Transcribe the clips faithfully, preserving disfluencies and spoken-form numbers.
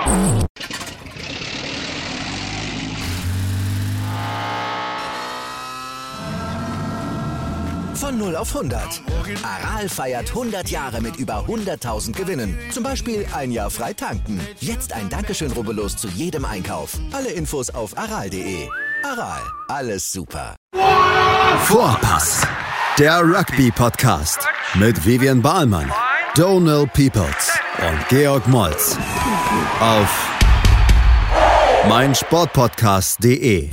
Von null auf hundert. Aral feiert hundert Jahre mit über hunderttausend Gewinnen. Zum Beispiel ein Jahr frei tanken. Jetzt ein Dankeschön, rubbellos zu jedem Einkauf. Alle Infos auf aral punkt de. Aral, alles super. Vorpass, der Rugby-Podcast mit Vivian Bahlmann, Donal Peoples und Georg Moltz auf meinsportpodcast punkt de.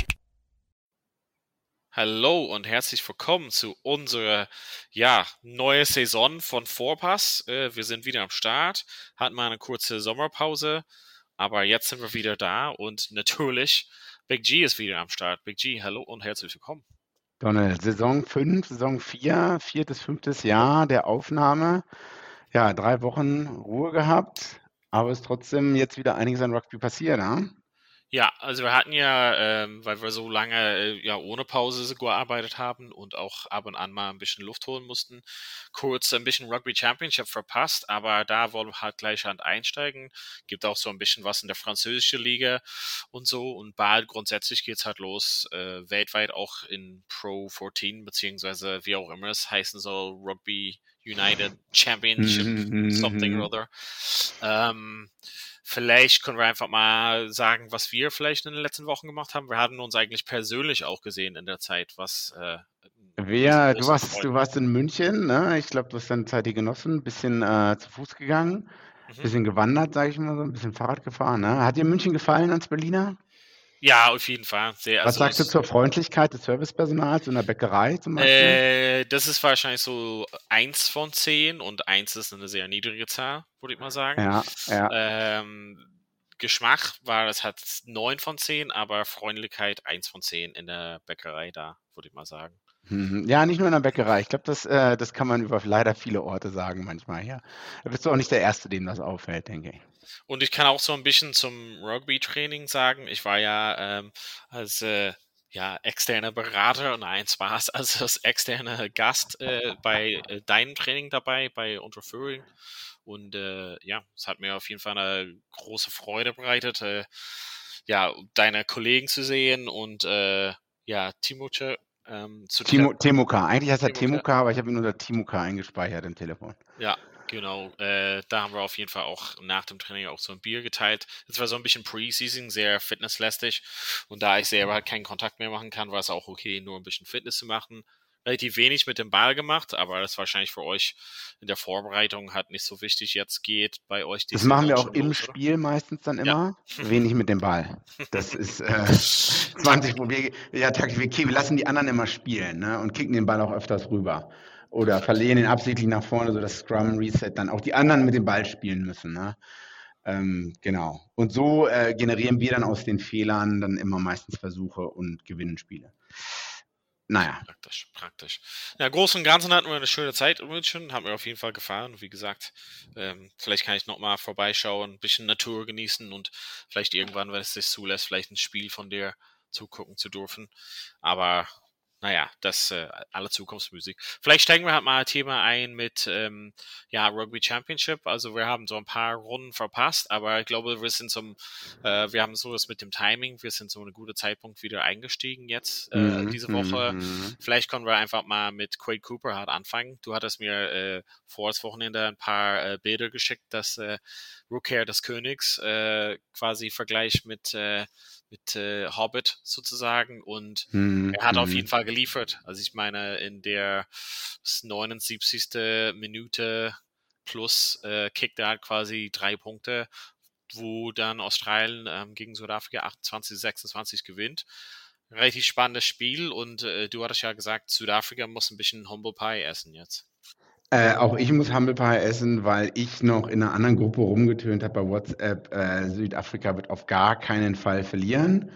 Hallo und herzlich willkommen zu unserer ja, neue Saison von Vorpass. Äh, wir sind wieder am Start, hatten mal eine kurze Sommerpause, aber jetzt sind wir wieder da und natürlich Big G ist wieder am Start. Big G, hallo und herzlich willkommen. Donald, Saison fünf, Saison vier, viertes, fünftes Jahr der Aufnahme. Ja, drei Wochen Ruhe gehabt, aber es ist trotzdem jetzt wieder einiges an Rugby passiert, ne? Ja, also wir hatten ja, ähm, weil wir so lange äh, ja ohne Pause gearbeitet haben und auch ab und an mal ein bisschen Luft holen mussten, kurz ein bisschen Rugby Championship verpasst, aber da wollen wir halt gleich an einsteigen. Gibt auch so ein bisschen was in der französischen Liga und so und bald grundsätzlich geht's halt los, äh, weltweit auch in Pro vierzehn, beziehungsweise wie auch immer es heißen soll, Rugby United Championship, something or other. Ähm, Vielleicht können wir einfach mal sagen, was wir vielleicht in den letzten Wochen gemacht haben. Wir hatten uns eigentlich persönlich auch gesehen in der Zeit, was äh, Wer, du warst, du warst in München, ne? Ich glaube, du hast deine Zeit hier genossen, ein bisschen äh, zu Fuß gegangen, ein mhm. bisschen gewandert, sage ich mal so, ein bisschen Fahrrad gefahren. Ne? Hat dir München gefallen als Berliner? Ja, auf jeden Fall. Sehr, Was also sagst du zur Freundlichkeit des Servicepersonals in der Bäckerei zum Beispiel? Äh, das ist wahrscheinlich so eins von zehn und eins ist eine sehr niedrige Zahl, würde ich mal sagen. Ja, ja. Ähm, Geschmack war, das hat neun von zehn, aber Freundlichkeit eins von zehn in der Bäckerei da, würde ich mal sagen. Mhm. Ja, nicht nur in der Bäckerei. Ich glaube, das, äh, das kann man über leider viele Orte sagen manchmal. Ja. Da bist du auch nicht der Erste, dem das auffällt, denke ich. Und ich kann auch so ein bisschen zum Rugby-Training sagen. Ich war ja ähm, als äh, ja, externer Berater, nein, Spaß, also als externer Gast äh, bei äh, deinem Training dabei, bei Unterföhring. Und äh, ja, es hat mir auf jeden Fall eine große Freude bereitet, äh, ja, deine Kollegen zu sehen und äh, ja, Timuce ähm, zu Timo, treffen. Temuka. Eigentlich heißt er Temuka. Temuka, aber ich habe ihn unter Timuka eingespeichert im Telefon. Ja, genau. Äh, da haben wir auf jeden Fall auch nach dem Training auch so ein Bier geteilt. Das war so ein bisschen Preseason, sehr fitnesslästig. Und da ich selber halt keinen Kontakt mehr machen kann, war es auch okay, nur ein bisschen Fitness zu machen. Relativ wenig mit dem Ball gemacht, aber das wahrscheinlich für euch in der Vorbereitung halt nicht so wichtig jetzt geht bei euch. Das machen wir auch im los, Spiel oder? Meistens dann immer. Ja. Wenig mit dem Ball. Das ist äh, zwanzig wir, ja, wir, wir lassen die anderen immer spielen, ne, und kicken den Ball auch öfters rüber. Oder verlieren ihn absichtlich nach vorne, sodass Scrum Reset dann auch die anderen mit dem Ball spielen müssen. Ne? Ähm, genau. Und so äh, generieren wir dann aus den Fehlern dann immer meistens Versuche und gewinnen Spiele. Naja. Praktisch, praktisch. Ja, Großen und Ganzen hatten wir eine schöne Zeit in München, hat mir auf jeden Fall gefallen. Wie gesagt, ähm, vielleicht kann ich nochmal vorbeischauen, ein bisschen Natur genießen und vielleicht irgendwann, wenn es sich zulässt, vielleicht ein Spiel von dir zugucken zu dürfen. Aber naja, das äh, alle Zukunftsmusik. Vielleicht steigen wir halt mal ein Thema ein mit ähm, ja, Rugby Championship. Also wir haben so ein paar Runden verpasst, aber ich glaube, wir sind zum, äh, wir haben so das mit dem Timing, wir sind so einen guten Zeitpunkt wieder eingestiegen jetzt äh, Mhm, diese Woche. mhm. Vielleicht können wir einfach mal mit Quade Cooper halt anfangen. Du hattest mir äh, vor das Wochenende ein paar äh, Bilder geschickt, dass äh, Rückkehr des Königs äh, quasi Vergleich mit äh, mit äh, Hobbit sozusagen und Mhm, er hat auf mhm. jeden Fall geliefert. Also ich meine, in der neunundsiebzigsten Minute plus äh, kickt er halt quasi drei Punkte, wo dann Australien ähm, gegen Südafrika achtundzwanzig sechsundzwanzig gewinnt. Relativ spannendes Spiel und äh, du hattest ja gesagt, Südafrika muss ein bisschen Humble Pie essen jetzt. Äh, auch ich muss Humble Pie essen, weil ich noch in einer anderen Gruppe rumgetönt habe bei WhatsApp. Äh, Südafrika wird auf gar keinen Fall verlieren.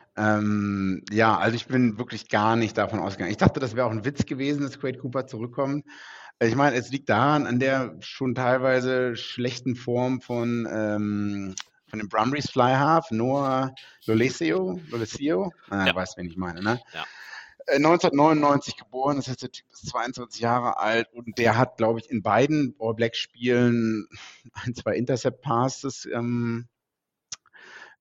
Ähm, ja, also ich bin wirklich gar nicht davon ausgegangen. Ich dachte, das wäre auch ein Witz gewesen, dass Quade Cooper zurückkommt. Ich meine, es liegt daran, an der schon teilweise schlechten Form von, ähm, von dem Brumbies Fly Half, Noah Lolesio, Lolesio, ah, Ja. weißt, wen ich meine, ne? Ja. Äh, neunzehnhundertneunundneunzig geboren, das heißt, der Typ ist zweiundzwanzig Jahre alt und der hat, glaube ich, in beiden All Black Spielen ein, zwei Intercept Passes ähm,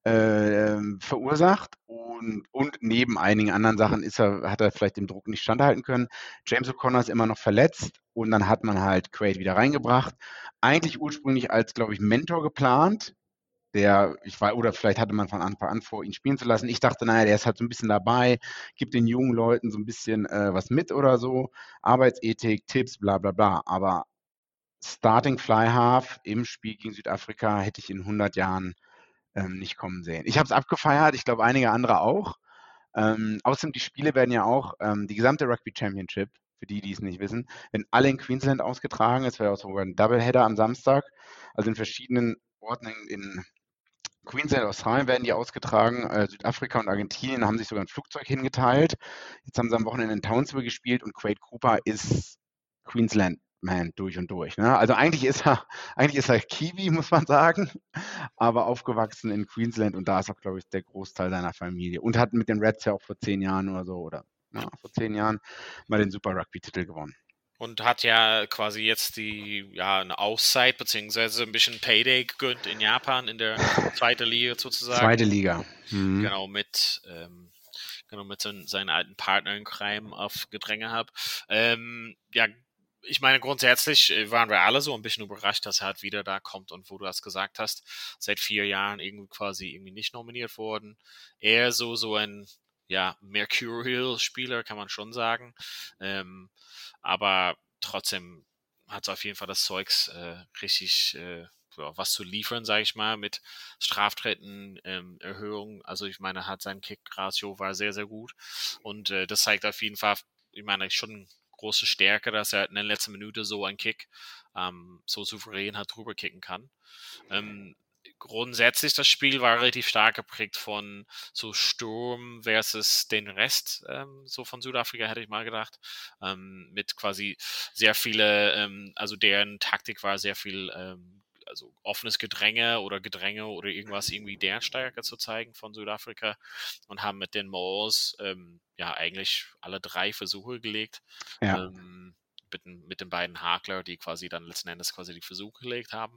äh, verursacht und, und neben einigen anderen Sachen ist er, hat er vielleicht dem Druck nicht standhalten können. James O'Connor ist immer noch verletzt und dann hat man halt Quaid wieder reingebracht. Eigentlich ursprünglich als, glaube ich, Mentor geplant, der, ich war, oder vielleicht hatte man von Anfang an vor, ihn spielen zu lassen. Ich dachte, naja, der ist halt so ein bisschen dabei, gibt den jungen Leuten so ein bisschen äh, was mit oder so, Arbeitsethik, Tipps, bla bla bla. Aber Starting Fly Half im Spiel gegen Südafrika hätte ich in hundert Jahren ähm, nicht kommen sehen. Ich habe es abgefeiert, ich glaube einige andere auch. Ähm, außerdem die Spiele werden ja auch, ähm, die gesamte Rugby Championship, für die, die es nicht wissen, werden alle in Queensland ausgetragen. Es wäre auch sogar ein Doubleheader am Samstag, also in verschiedenen Orten in, in Queensland, Australien werden die ausgetragen. Äh, Südafrika und Argentinien haben sich sogar ein Flugzeug hingeteilt. Jetzt haben sie am Wochenende in Townsville gespielt und Quade Cooper ist Queensland-Man durch und durch. Ne? Also eigentlich ist er, eigentlich ist er Kiwi, muss man sagen, aber aufgewachsen in Queensland und da ist auch, glaube ich, der Großteil seiner Familie. Und hat mit den Reds ja auch vor zehn Jahren oder so, oder Ja. na, vor zehn Jahren mal den Super Rugby-Titel gewonnen. Und hat ja quasi jetzt die, ja, eine Auszeit beziehungsweise ein bisschen Payday gegönnt in Japan in der zweiten Liga sozusagen. Zweite Liga. Mhm. Genau, mit, ähm, genau, mit seinen, seinen alten Partner in Crime auf Gedränge habe. Ähm, ja, ich meine, grundsätzlich waren wir alle so ein bisschen überrascht, dass er halt wieder da kommt und wo du das gesagt hast, seit vier Jahren irgendwie quasi irgendwie nicht nominiert worden. Eher so, so ein, ja, Mercurial-Spieler, kann man schon sagen. Ähm, aber trotzdem hat es auf jeden Fall das Zeugs, äh, richtig, äh, ja, was zu liefern, sage ich mal, mit Straftreten, ähm, Erhöhung. Also ich meine, hat sein Kick-Ratio war sehr, sehr gut. Und äh, das zeigt auf jeden Fall, ich meine, schon große Stärke, dass er in der letzten Minute so einen Kick ähm, so souverän hat drüber kicken kann. Ähm, grundsätzlich das Spiel war relativ stark geprägt von so Sturm versus den Rest ähm, so von Südafrika, hätte ich mal gedacht. Ähm, mit quasi sehr viele, ähm, also deren Taktik war sehr viel ähm, also offenes Gedränge oder Gedränge oder irgendwas irgendwie deren Stärke zu zeigen von Südafrika und haben mit den Moors ähm, ja eigentlich alle drei Versuche gelegt. Ja. Ähm, mit, mit den beiden Hakler, die quasi dann letzten Endes quasi die Versuche gelegt haben.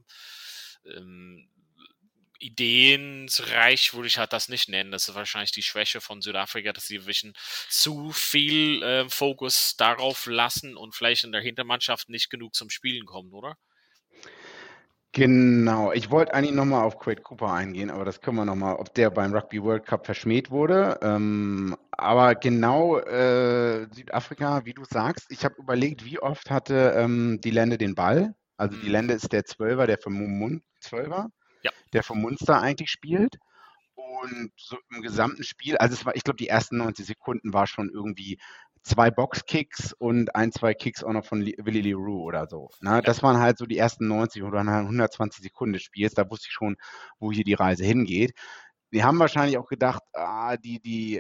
Ähm, ideenreich würde ich halt das nicht nennen. Das ist wahrscheinlich die Schwäche von Südafrika, dass sie ein bisschen zu viel äh, Fokus darauf lassen und vielleicht in der Hintermannschaft nicht genug zum Spielen kommen, oder? Genau, ich wollte eigentlich nochmal auf Quade Cooper eingehen, aber das können wir nochmal, ob der beim Rugby World Cup verschmäht wurde. Ähm, aber genau äh, Südafrika, wie du sagst, ich habe überlegt, wie oft hatte ähm, die Lände den Ball. Also die Mhm. Lände ist der Zwölfer, der vom Mun Zwölfer, Ja. der vom Munster eigentlich spielt. Und so im gesamten Spiel, also es war, ich glaube, die ersten neunzig Sekunden war schon irgendwie zwei Boxkicks und ein, zwei Kicks auch noch von Li- Willy Leroux oder so. Ne? Ja. Das waren halt so die ersten neunzig oder hundertzwanzig Sekunden des Spiels. Da wusste ich schon, wo hier die Reise hingeht. Wir haben wahrscheinlich auch gedacht, ah, die, die,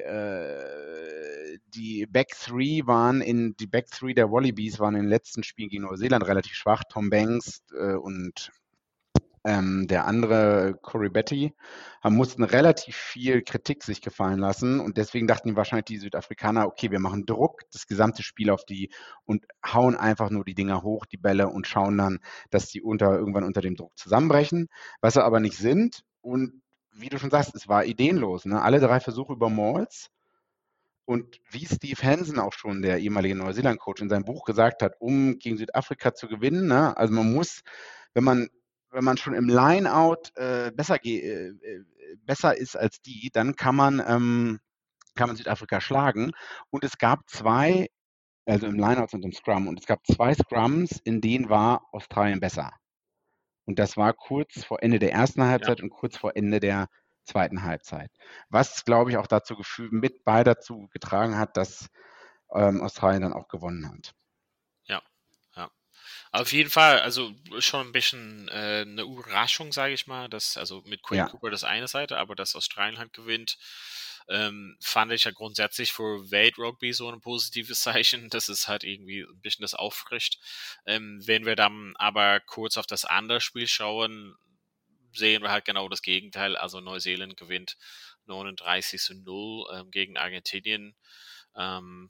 äh, die Back Three waren in, die Back Three der Wallabies waren in den letzten Spielen gegen Neuseeland relativ schwach. Tom Banks äh, und ähm, der andere, Corey Betty, haben, mussten relativ viel Kritik sich gefallen lassen und deswegen dachten die wahrscheinlich die Südafrikaner, okay, wir machen Druck, das gesamte Spiel auf die und hauen einfach nur die Dinger hoch, die Bälle und schauen dann, dass die unter, irgendwann unter dem Druck zusammenbrechen, was sie aber nicht sind und wie du schon sagst, es war ideenlos. Ne? Alle drei Versuche über Mauls und wie Steve Hansen auch schon, der ehemalige Neuseeland-Coach, in seinem Buch gesagt hat, um gegen Südafrika zu gewinnen, ne? Also man muss, wenn man wenn man schon im Lineout äh, besser, äh, besser ist als die, dann kann man, ähm, kann man Südafrika schlagen. Und es gab zwei, also im Lineout und im Scrum, und es gab zwei Scrums, in denen war Australien besser. Und das war kurz vor Ende der ersten Halbzeit Ja. und kurz vor Ende der zweiten Halbzeit. Was, glaube ich, auch dazu gefühlt, mit bei dazu getragen hat, dass ähm, Australien dann auch gewonnen hat. Ja. Ja. Auf jeden Fall, also schon ein bisschen äh, eine Überraschung, sage ich mal, dass, also mit Quade Ja. Cooper das eine Seite, aber dass Australien halt gewinnt, ähm, fand ich ja grundsätzlich für Weltrugby so ein positives Zeichen, dass es halt irgendwie ein bisschen das auffrischt. Ähm, wenn wir dann aber kurz auf das andere Spiel schauen, sehen wir halt genau das Gegenteil. Also Neuseeland gewinnt neununddreißig zu null ähm, gegen Argentinien. Ähm,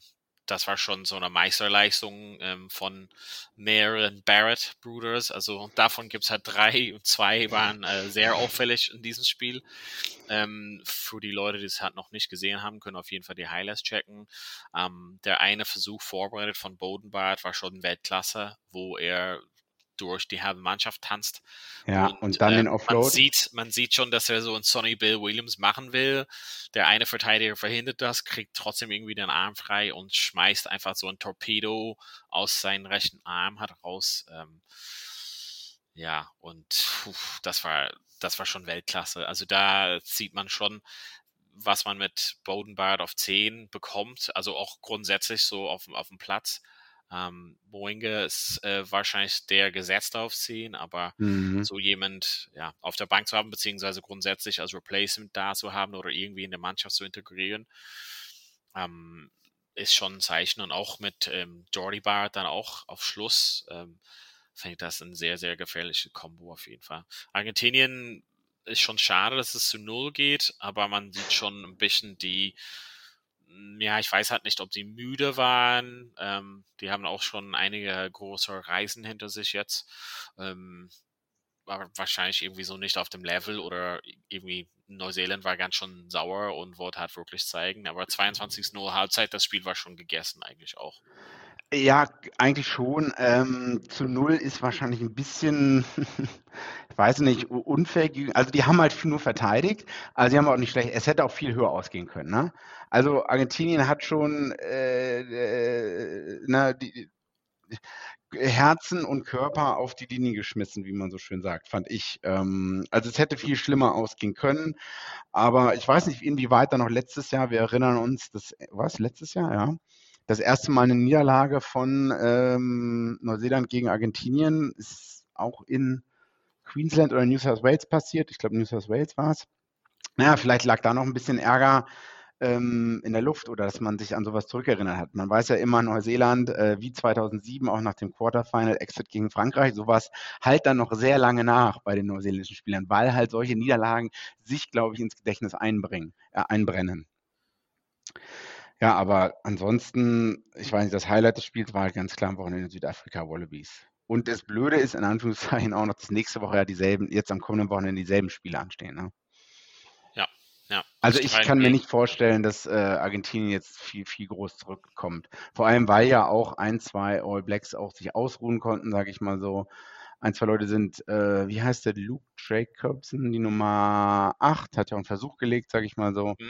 das war schon so eine Meisterleistung ähm, von mehreren Barrett Brothers. Also davon gibt es halt drei und zwei waren äh, sehr auffällig in diesem Spiel. Ähm, für die Leute, die es halt noch nicht gesehen haben, können auf jeden Fall die Highlights checken. Ähm, der eine Versuch vorbereitet von Bodenbart war schon Weltklasse, wo er durch die halbe Mannschaft tanzt. Ja, und, und dann ähm, den Offload. Man sieht, man sieht schon, dass er so einen Sonny Bill Williams machen will. Der eine Verteidiger verhindert das, kriegt trotzdem irgendwie den Arm frei und schmeißt einfach so ein Torpedo aus seinem rechten Arm halt raus. Ähm, ja, und puh, das war, das war schon Weltklasse. Also da sieht man schon, was man mit Bodenbart auf zehn bekommt. Also auch grundsätzlich so auf, auf dem Platz. Ähm, Moinge ist äh, wahrscheinlich der Gesetzte auf zehn, aber mhm. so jemand ja, auf der Bank zu haben, beziehungsweise grundsätzlich als Replacement da zu haben oder irgendwie in der Mannschaft zu integrieren, ähm, ist schon ein Zeichen. Und auch mit ähm, Jordy Bart dann auch auf Schluss ähm, finde ich das ein sehr, sehr gefährliches Kombo auf jeden Fall. Argentinien ist schon schade, dass es zu null geht, aber man sieht schon ein bisschen die ja, ich weiß halt nicht, ob sie müde waren. Ähm, die haben auch schon einige große Reisen hinter sich jetzt. Ähm, war wahrscheinlich irgendwie so nicht auf dem Level oder irgendwie Neuseeland war ganz schon sauer und wollte halt wirklich zeigen. Aber zweiundzwanzig null Halbzeit, das Spiel war schon gegessen eigentlich auch. Ja, eigentlich schon. Ähm, zu null ist wahrscheinlich ein bisschen, ich weiß nicht, unfair. Also die haben halt nur verteidigt, also sie haben auch nicht schlecht, es hätte auch viel höher ausgehen können. Ne? Also Argentinien hat schon äh, äh, na, die, Herzen und Körper auf die Linie geschmissen, wie man so schön sagt, fand ich. Ähm, also es hätte viel schlimmer ausgehen können, aber ich weiß nicht, inwieweit da noch letztes Jahr, wir erinnern uns, das, was, letztes Jahr, ja, das erste Mal eine Niederlage von ähm, Neuseeland gegen Argentinien ist auch in Queensland oder New South Wales passiert. Ich glaube, New South Wales war es. Naja, vielleicht lag da noch ein bisschen Ärger ähm, in der Luft oder dass man sich an sowas zurückerinnert hat. Man weiß ja immer, Neuseeland, äh, wie zweitausendsieben, auch nach dem Quarterfinal-Exit gegen Frankreich, sowas halt dann noch sehr lange nach bei den neuseeländischen Spielern, weil halt solche Niederlagen sich, glaube ich, ins Gedächtnis einbringen, äh, einbrennen. Ja, aber ansonsten, ich weiß nicht, das Highlight des Spiels war halt ganz klar am Wochenende Südafrika Wallabies. Und das Blöde ist in Anführungszeichen auch noch, dass nächste Woche ja dieselben, jetzt am kommenden Wochenende dieselben Spiele anstehen. Ne? Ja, ja. Also ich kann mir nicht vorstellen, dass äh, Argentinien jetzt viel, viel groß zurückkommt. Vor allem, weil ja auch ein, zwei All Blacks auch sich ausruhen konnten, sage ich mal so. Ein, zwei Leute sind, äh, wie heißt der, Luke Jacobson, die Nummer acht, hat ja einen Versuch gelegt, sage ich mal so. Mhm.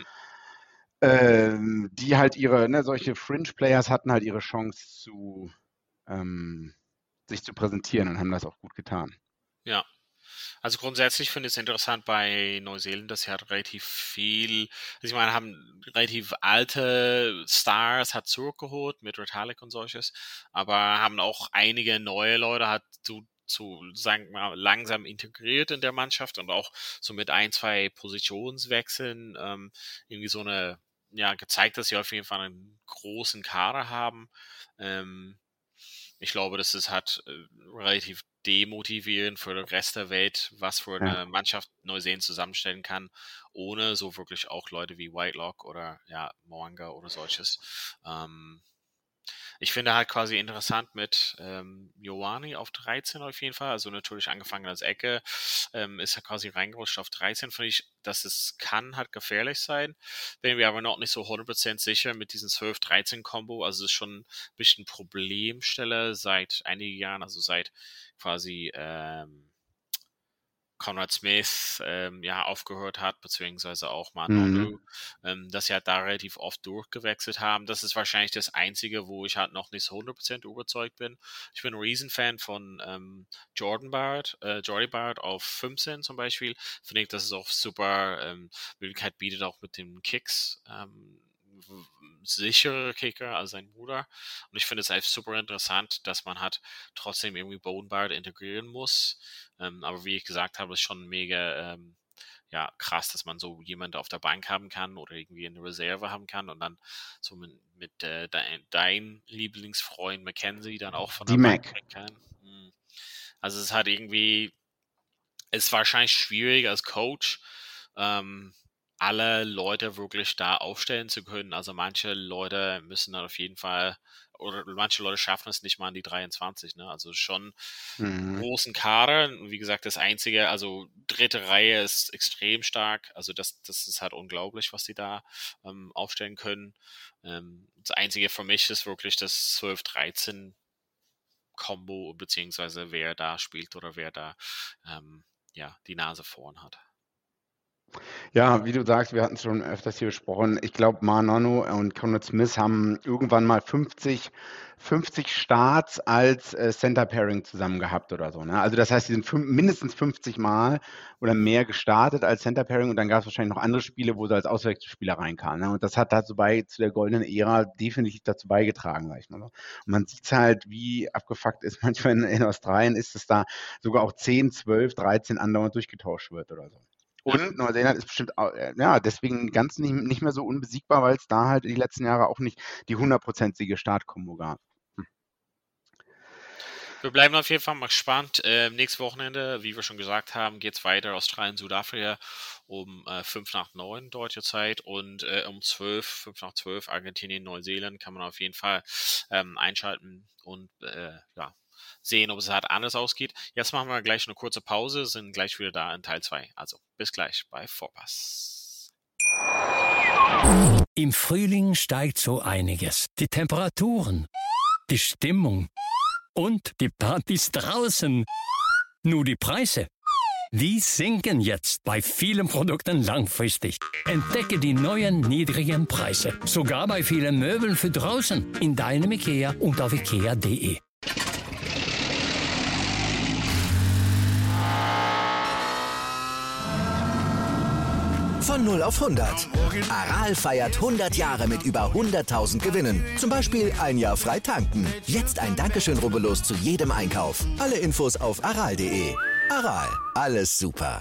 Ähm, die halt ihre, ne, solche Fringe-Players hatten halt ihre Chance zu ähm, sich zu präsentieren und haben das auch gut getan. Ja, also grundsätzlich finde ich es interessant bei Neuseeland, dass sie halt relativ viel, also ich meine, haben relativ alte Stars hat zurückgeholt mit Retallick und solches, aber haben auch einige neue Leute hat zu zu sagen wir mal, langsam integriert in der Mannschaft und auch so mit ein, zwei Positionswechseln ähm, irgendwie so eine ja, gezeigt, dass sie auf jeden Fall einen großen Kader haben. Ähm, ich glaube, das ist halt äh, relativ demotivierend für den Rest der Welt, was für eine ja. Mannschaft Neuseeland zusammenstellen kann, ohne so wirklich auch Leute wie Whitelock oder ja, Mo'unga oder solches. Ähm, ich finde halt quasi interessant mit ähm, Ioane auf dreizehn auf jeden Fall, also natürlich angefangen als Ecke, ähm, ist er quasi reingerutscht auf dreizehn, finde ich, dass es kann halt gefährlich sein, bin wir aber noch nicht so hundert Prozent sicher mit diesem zwölf dreizehn Kombo, also es ist schon ein bisschen Problemstelle seit einigen Jahren, also seit quasi ähm, Conrad Smith ähm, ja aufgehört hat, beziehungsweise auch Manonu, mhm. ähm, dass sie halt da relativ oft durchgewechselt haben. Das ist wahrscheinlich das Einzige, wo ich halt noch nicht so hundert Prozent überzeugt bin. Ich bin ein Riesenfan von ähm, Jordan Bard, äh, Jordy Bard auf fünfzehn zum Beispiel. Finde ich, dass es auch super ähm, Möglichkeit bietet, auch mit den Kicks. Ähm, sichere Kicker als sein Bruder. Und ich finde es einfach super interessant, dass man halt trotzdem irgendwie Bodenbart integrieren muss. Ähm, aber wie ich gesagt habe, ist schon mega ähm, ja, krass, dass man so jemanden auf der Bank haben kann oder irgendwie eine Reserve haben kann und dann so mit, mit äh, dein, dein Lieblingsfreund Mackenzie dann auch von der Die Bank Mac. bringen kann. Also es ist halt irgendwie, es ist wahrscheinlich schwierig als Coach, ähm, alle Leute wirklich da aufstellen zu können. Also manche Leute müssen dann auf jeden Fall, oder manche Leute schaffen es nicht mal an die dreiundzwanzig, ne? Also schon Mhm. großen Kader. Wie gesagt, das einzige, also dritte Reihe ist extrem stark. Also das, das ist halt unglaublich, was die da ähm, aufstellen können. Ähm, das einzige für mich ist wirklich das zwölf dreizehn Combo, beziehungsweise wer da spielt oder wer da ähm, ja, die Nase vorn hat. Ja, wie du sagst, wir hatten es schon öfters hier besprochen. Ich glaube, Marnono und Conrad Smith haben irgendwann mal fünfzig, fünfzig Starts als äh, Center Pairing zusammen gehabt oder so. Ne? Also das heißt, sie sind fün- mindestens fünfzig Mal oder mehr gestartet als Center Pairing und dann gab es wahrscheinlich noch andere Spiele, wo sie als Auswechselspieler reinkamen. Ne? Und das hat dazu bei zu der goldenen Ära definitiv dazu beigetragen, sag ich mal so. Und man sieht halt, wie abgefuckt ist manchmal in, in Australien ist, dass da sogar auch zehn, zwölf, dreizehn andauernd durchgetauscht wird oder so. Ja. Und Neuseeland ist bestimmt, au- äh, ja, deswegen ganz nicht, nicht mehr so unbesiegbar, weil es da halt die letzten Jahre auch nicht die hundertprozentige Startkombo gab. Wir bleiben auf jeden Fall mal gespannt. Ähm, nächstes Wochenende, wie wir schon gesagt haben, geht es weiter. Australien, Südafrika um äh, fünf nach neun deutsche Zeit und äh, um zwölf, fünf nach zwölf Argentinien, Neuseeland kann man auf jeden Fall ähm, einschalten und äh, ja, sehen, ob es halt anders ausgeht. Jetzt machen wir gleich eine kurze Pause, sind gleich wieder da in Teil zwei. Also bis gleich bei Vorpass. Im Frühling steigt so einiges. Die Temperaturen, die Stimmung und die Partys draußen. Nur die Preise, die sinken jetzt bei vielen Produkten langfristig. Entdecke die neuen niedrigen Preise, sogar bei vielen Möbeln für draußen, in deinem IKEA und auf ikea punkt de. Von null auf hundert. Aral feiert hundert Jahre mit über hunderttausend Gewinnen. Zum Beispiel ein Jahr frei tanken. Jetzt ein Dankeschön, rubbellos zu jedem Einkauf. Alle Infos auf aral punkt de. Aral, alles super.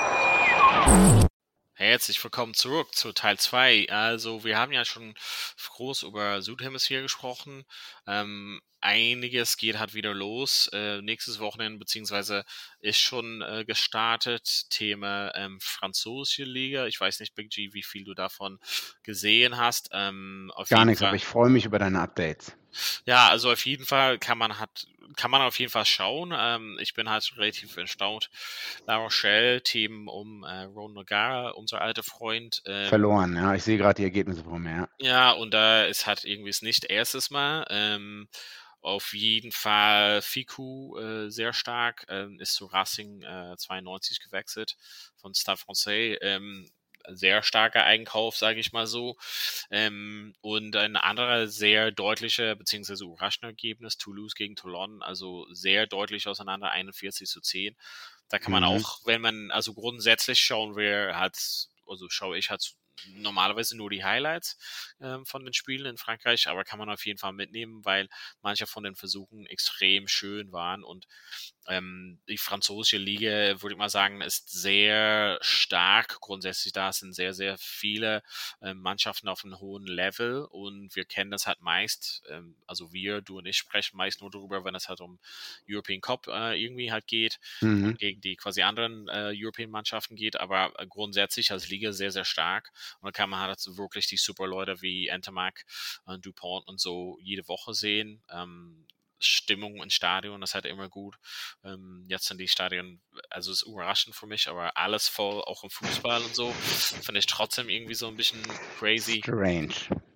Herzlich willkommen zurück zu Teil zwei. Also wir haben ja schon groß über Südhemisphäre gesprochen. Ähm, einiges geht halt wieder los. Äh, nächstes Wochenende, beziehungsweise ist schon äh, gestartet. Thema ähm, französische Liga. Ich weiß nicht, Big G, wie viel du davon gesehen hast. Ähm, auf Gar jeden nichts, Fall. aber ich freue mich über deine Updates. Ja, also auf jeden Fall kann man hat, kann man auf jeden Fall schauen. Ähm, ich bin halt relativ erstaunt. La Rochelle, Team um äh, Ron Nogara, unser alter Freund. Ähm, Verloren, ja. Ich sehe gerade die Ergebnisse vor mir, ja. ja, und da ist halt irgendwie es nicht erstes Mal. Ähm, auf jeden Fall Ficou äh, sehr stark, ähm, ist zu Racing äh, zweiundneunzig gewechselt von Stade Francais. Ähm, sehr starker Einkauf, sage ich mal so. Ähm, und ein anderer sehr deutlicher beziehungsweise überraschender Ergebnis, Toulouse gegen Toulon, also sehr deutlich auseinander, einundvierzig zu zehn. Da kann man Mhm. auch, wenn man also grundsätzlich schauen will, hat, also schaue ich halt normalerweise nur die Highlights ähm, von den Spielen in Frankreich, aber kann man auf jeden Fall mitnehmen, weil manche von den Versuchen extrem schön waren und ähm, die französische Liga, würde ich mal sagen, ist sehr stark. Grundsätzlich da sind sehr, sehr viele äh, Mannschaften auf einem hohen Level und wir kennen das halt meist, ähm, also wir, du und ich sprechen meist nur darüber, wenn es halt um European Cup äh, irgendwie halt geht Mhm. und gegen die quasi anderen äh, European Mannschaften geht, aber äh, grundsätzlich als Liga sehr, sehr stark und da kann man halt wirklich die super Leute wie Entermac, äh, Dupont und so jede Woche sehen. Ähm, Stimmung im Stadion, das ist halt immer gut. Ähm, jetzt sind die Stadien, also ist überraschend für mich, aber alles voll, auch im Fußball und so, finde ich trotzdem irgendwie so ein bisschen crazy. Strange.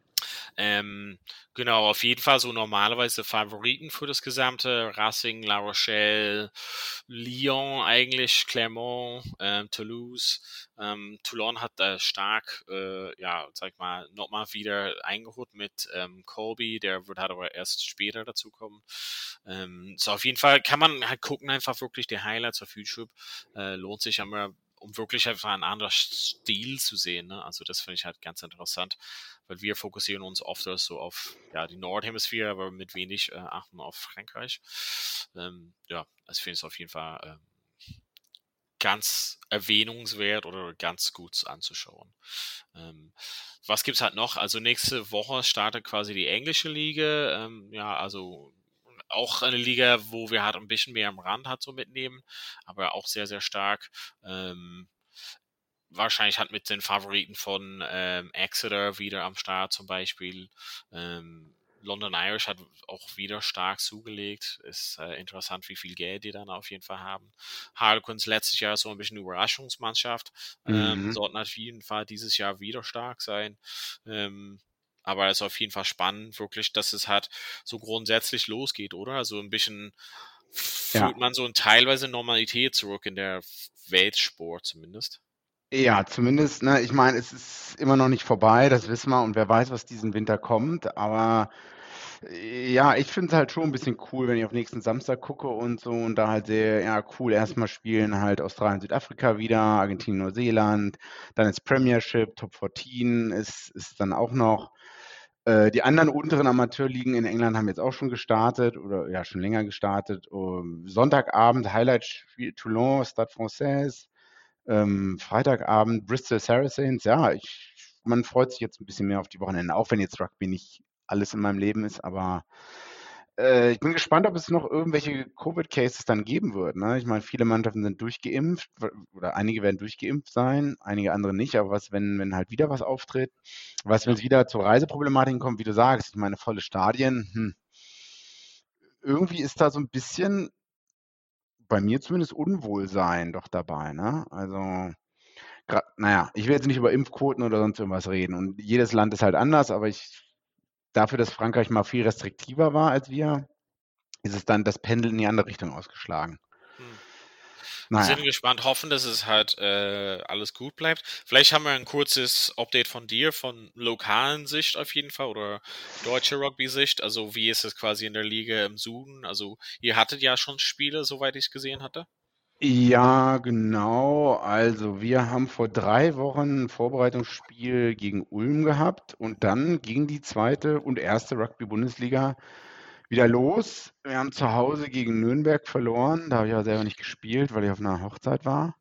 Ähm, genau, auf jeden Fall so normalerweise Favoriten für das gesamte Racing, La Rochelle, Lyon eigentlich, Clermont, ähm, Toulouse. Ähm, Toulon hat äh, stark, äh, ja, sag ich mal, nochmal wieder eingeholt mit ähm, Colby, der wird halt aber erst später dazukommen. Ähm, so auf jeden Fall kann man halt gucken, einfach wirklich die Highlights auf YouTube. Äh, lohnt sich immer, um wirklich einfach einen anderen Stil zu sehen. Ne? Also das finde ich halt ganz interessant, weil wir fokussieren uns oft so auf ja, die Nordhemisphäre, aber mit wenig äh, achten auf Frankreich. Ähm, ja, das finde ich auf jeden Fall ähm, ganz erwähnungswert oder ganz gut anzuschauen. Ähm, was gibt's halt noch? Also nächste Woche startet quasi die englische Liga. Ähm, ja, also auch eine Liga, wo wir halt ein bisschen mehr am Rand halt so mitnehmen, aber auch sehr, sehr stark. Ähm, wahrscheinlich hat mit den Favoriten von ähm, Exeter wieder am Start zum Beispiel. Ähm, London Irish hat auch wieder stark zugelegt. Ist äh, interessant, wie viel Geld die dann auf jeden Fall haben. Harlequins letztes Jahr so ein bisschen Überraschungsmannschaft. Ähm, Mhm. sollten auf jeden Fall dieses Jahr wieder stark sein. Ähm, aber es ist auf jeden Fall spannend, wirklich, dass es halt so grundsätzlich losgeht, oder? Also ein bisschen Ja. fühlt man so ein teilweise Normalität zurück in der Weltsport zumindest. Ja, zumindest, ne, ich meine, es ist immer noch nicht vorbei, das wissen wir, und wer weiß, was diesen Winter kommt, aber äh, ja, ich finde es halt schon ein bisschen cool, wenn ich auf nächsten Samstag gucke und so und da halt sehe, ja, cool, erstmal spielen halt Australien, Südafrika wieder, Argentinien, Neuseeland, dann ist Premiership, Top vierzehn ist, ist dann auch noch. Äh, die anderen unteren Amateurligen in England haben jetzt auch schon gestartet oder ja, schon länger gestartet. Um, Sonntagabend Highlight-Spiel Toulon, Stade Français. Ähm, Freitagabend Bristol Saracens, ja, ich, man freut sich jetzt ein bisschen mehr auf die Wochenende, auch wenn jetzt Rugby nicht alles in meinem Leben ist, aber äh, ich bin gespannt, ob es noch irgendwelche Covid-Cases dann geben wird. Ne? Ich meine, viele Mannschaften sind durchgeimpft oder einige werden durchgeimpft sein, einige andere nicht, aber was, wenn, wenn halt wieder was auftritt, was, wenn Ja. es wieder zu Reiseproblematiken kommt, wie du sagst, ich meine, volle Stadien, hm, irgendwie ist da so ein bisschen, bei mir zumindest, Unwohlsein doch dabei, ne? Also, Gra naja, ich will jetzt nicht über Impfquoten oder sonst irgendwas reden und jedes Land ist halt anders, aber ich dafür, dass Frankreich mal viel restriktiver war als wir, ist es dann das Pendel in die andere Richtung ausgeschlagen. Hm. Wir Naja. sind gespannt, hoffen, dass es halt äh, alles gut bleibt. Vielleicht haben wir ein kurzes Update von dir, von lokalen Sicht auf jeden Fall oder deutsche Rugby-Sicht. Also wie ist es quasi in der Liga im Süden? Also ihr hattet ja schon Spiele, soweit ich es gesehen hatte. Ja, genau. Also wir haben vor drei Wochen ein Vorbereitungsspiel gegen Ulm gehabt und dann ging die zweite und erste Rugby-Bundesliga wieder los. Wir haben zu Hause gegen Nürnberg verloren. Da habe ich aber selber nicht gespielt, weil ich auf einer Hochzeit war.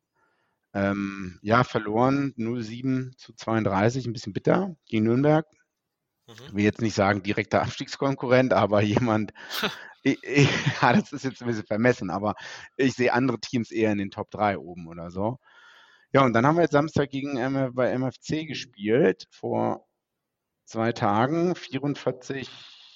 Ähm, ja, verloren null sieben zu zweiunddreißig, ein bisschen bitter gegen Nürnberg. Mhm. Ich will jetzt nicht sagen direkter Abstiegskonkurrent, aber jemand, ich, ich, ja, das ist jetzt ein bisschen vermessen, aber ich sehe andere Teams eher in den Top drei oben oder so. Ja, und dann haben wir jetzt Samstag gegen M F, bei M F C gespielt, vor zwei Tagen, vierundvierzig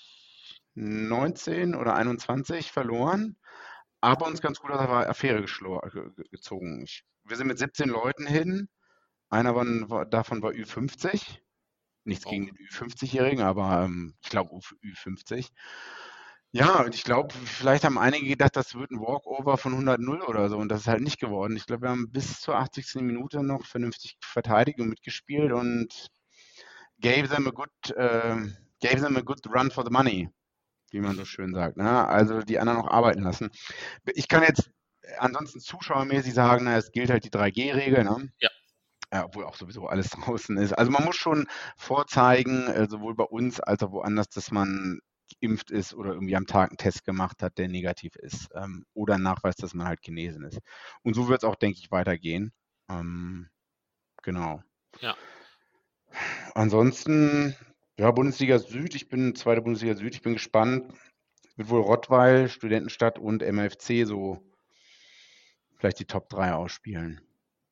neunzehn oder einundzwanzig verloren, aber uns ganz gut aus der Affäre geschlo- ge- gezogen. Ich, wir sind mit siebzehn Leuten hin, einer von, war, davon war Ü fünfzig. Nichts Oh. gegen den Ü fünfzig-Jährigen, aber ähm, ich glaube Ü fünfzig. Ja, und ich glaube, vielleicht haben einige gedacht, das wird ein Walkover von hundert null oder so und das ist halt nicht geworden. Ich glaube, wir haben bis zur achtzigsten Minute noch vernünftig verteidigt und mitgespielt und gave them a good, äh, gave them a good run for the money, wie man so schön sagt. Ne? Also die anderen auch arbeiten lassen. Ich kann jetzt ansonsten zuschauermäßig sagen, na, es gilt halt die drei G-Regel, ne? Ja. Ja, obwohl auch sowieso alles draußen ist. Also man muss schon vorzeigen, äh, sowohl bei uns als auch woanders, dass man geimpft ist oder irgendwie am Tag einen Test gemacht hat, der negativ ist. Ähm, oder einen Nachweis, dass man halt genesen ist. Und so wird es auch, denke ich, weitergehen. Ähm, genau. Ja. Ansonsten, ja, Bundesliga Süd, ich bin zweite Bundesliga Süd, ich bin gespannt. Wird wohl Rottweil, Studentenstadt und M F C so vielleicht die Top drei ausspielen.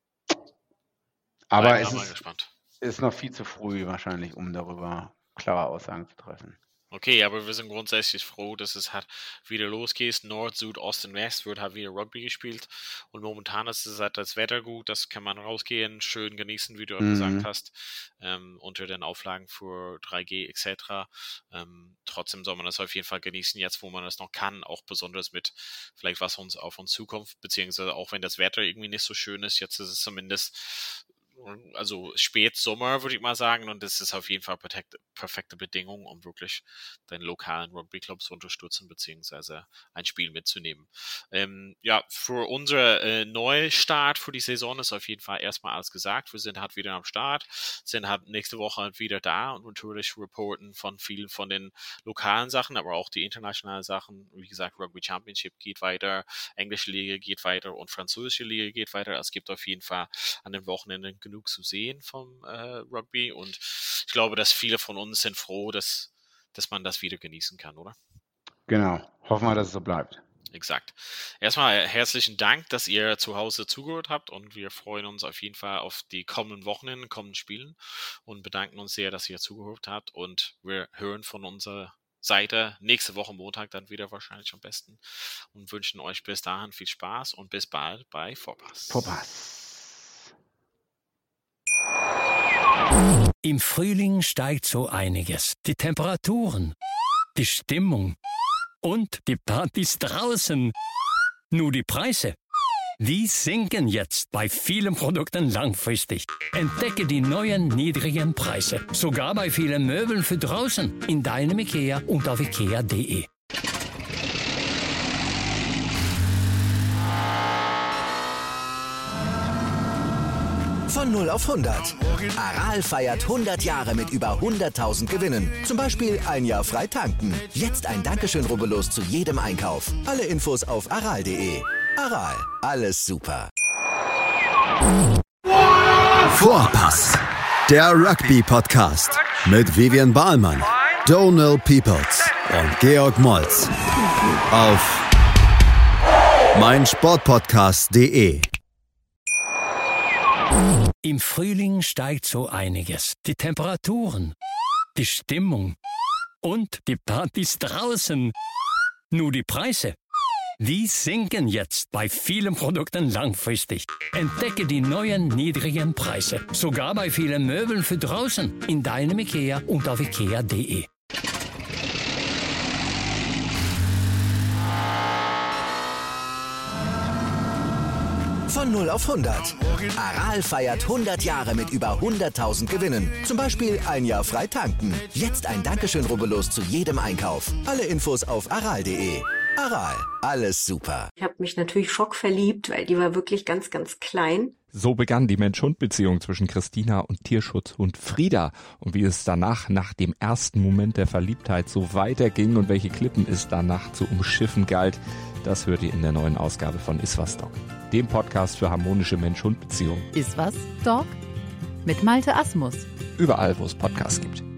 Aber Bleiben es wir mal ist, gespannt. ist noch viel zu früh wahrscheinlich, um darüber klare Aussagen zu treffen. Okay, aber wir sind grundsätzlich froh, dass es halt wieder losgeht. Nord, Süd, Ost und West wird halt wieder Rugby gespielt. Und momentan ist es halt das Wetter gut, das kann man rausgehen, schön genießen, wie du auch Mhm. gesagt hast, ähm, unter den Auflagen für drei G et cetera. Ähm, trotzdem soll man das auf jeden Fall genießen, jetzt wo man das noch kann, auch besonders mit vielleicht was uns auf uns zukommt, beziehungsweise auch wenn das Wetter irgendwie nicht so schön ist, jetzt ist es zumindest also Spätsommer, würde ich mal sagen, und das ist auf jeden Fall perfekte, perfekte Bedingung, um wirklich den lokalen Rugby-Club zu unterstützen, beziehungsweise ein Spiel mitzunehmen. Ähm, ja, für unsere äh, Neustart für die Saison ist auf jeden Fall erstmal alles gesagt. Wir sind halt wieder am Start, sind halt nächste Woche halt wieder da und natürlich reporten von vielen von den lokalen Sachen, aber auch die internationalen Sachen. Wie gesagt, Rugby Championship geht weiter, englische Liga geht weiter und französische Liga geht weiter. Es gibt auf jeden Fall an den Wochenenden genug zu sehen vom äh, Rugby und ich glaube, dass viele von uns sind froh, dass, dass man das wieder genießen kann, oder? Genau. Hoffen wir, dass es so bleibt. Exakt. Erstmal herzlichen Dank, dass ihr zu Hause zugehört habt und wir freuen uns auf jeden Fall auf die kommenden Wochenenden, kommenden Spielen und bedanken uns sehr, dass ihr zugehört habt und wir hören von unserer Seite nächste Woche Montag dann wieder wahrscheinlich am besten und wünschen euch bis dahin viel Spaß und bis bald bei Vorpass. Vorpass. Im Frühling steigt so einiges. Die Temperaturen, die Stimmung und die Partys draußen. Nur die Preise, die sinken jetzt bei vielen Produkten langfristig. Entdecke die neuen niedrigen Preise. Sogar bei vielen Möbeln für draußen. In deinem IKEA und auf ikea punkt de. Von null auf hundert. Aral feiert hundert Jahre mit über hunderttausend Gewinnen. Zum Beispiel ein Jahr frei tanken. Jetzt ein Dankeschön, rubbellos zu jedem Einkauf. Alle Infos auf aral punkt de. Aral, alles super. Vorpass, der Rugby-Podcast mit Vivian Bahlmann, Donald Peoples und Georg Moltz auf meinsportpodcast punkt de. Im Frühling steigt so einiges. Die Temperaturen, die Stimmung und die Partys draußen. Nur die Preise, die sinken jetzt bei vielen Produkten langfristig. Entdecke die neuen niedrigen Preise. Sogar bei vielen Möbeln für draußen. In deinem IKEA und auf ikea punkt de. Von null auf hundert. Aral feiert hundert Jahre mit über hunderttausend Gewinnen. Zum Beispiel ein Jahr frei tanken. Jetzt ein Dankeschön, rubbellos zu jedem Einkauf. Alle Infos auf aral punkt de. Aral, alles super. Ich habe mich natürlich schockverliebt, weil die war wirklich ganz, ganz klein. So begann die Mensch-Hund-Beziehung zwischen Christina und Tierschutzhund Frieda. Und wie es danach, nach dem ersten Moment der Verliebtheit, so weiterging und welche Klippen es danach zu umschiffen galt, das hört ihr in der neuen Ausgabe von Iswas Dog, dem Podcast für harmonische Mensch-Hund-Beziehungen. Iswas Dog? Mit Malte Asmus. Überall, wo es Podcasts gibt.